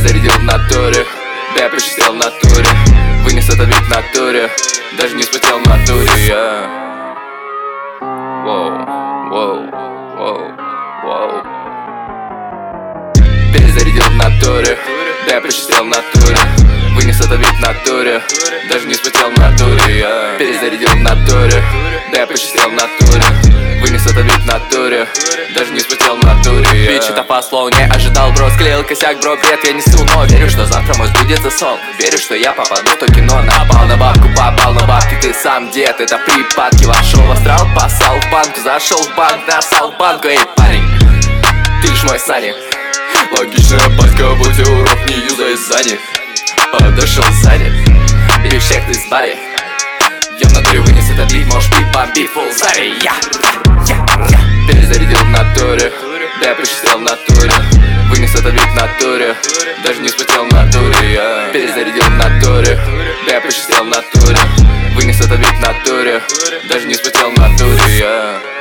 Перезарядил в натуре, да я посчастил в натуре. Вынес этот вид в натуре, даже не вспотел в натуре. Воу, воу, воу, воу. Перезарядил в натуре, да я посчастил в натуре. Вынес этот вид в натуре, даже не вспотел в натуре. Перезарядил в натуре, да я посчастил в натуре. Вынес этот вид в натуре, даже не вспотел в натуре. Бич, это по слову не ожидал, бро. Склеил косяк, бро, бред я несу. Но верю, что завтра мой сбудется сон. Верю, что я попаду в то кино. Напал на бабку, попал на бабки. Ты сам дед, это припадки. Вошел в астрал, посал в банк. Зашел в банк, насал в банку. Эй, парень, ты ж мой Саня. Логичная паська, будь урок, не юзай сзади. Подошел сзади, и всех ты сбари. Я в натуре вынес этот бит, можешь бит бомбить фулл зари. Перезарядил в натуре, да я посчастил в натуре. Вынес этот бит в натуре, даже не вспотел в натуре. Перезарядил в натуре, да я посчастил в натуре. Вынес этот бит в натуре, даже не вспотел в натуре.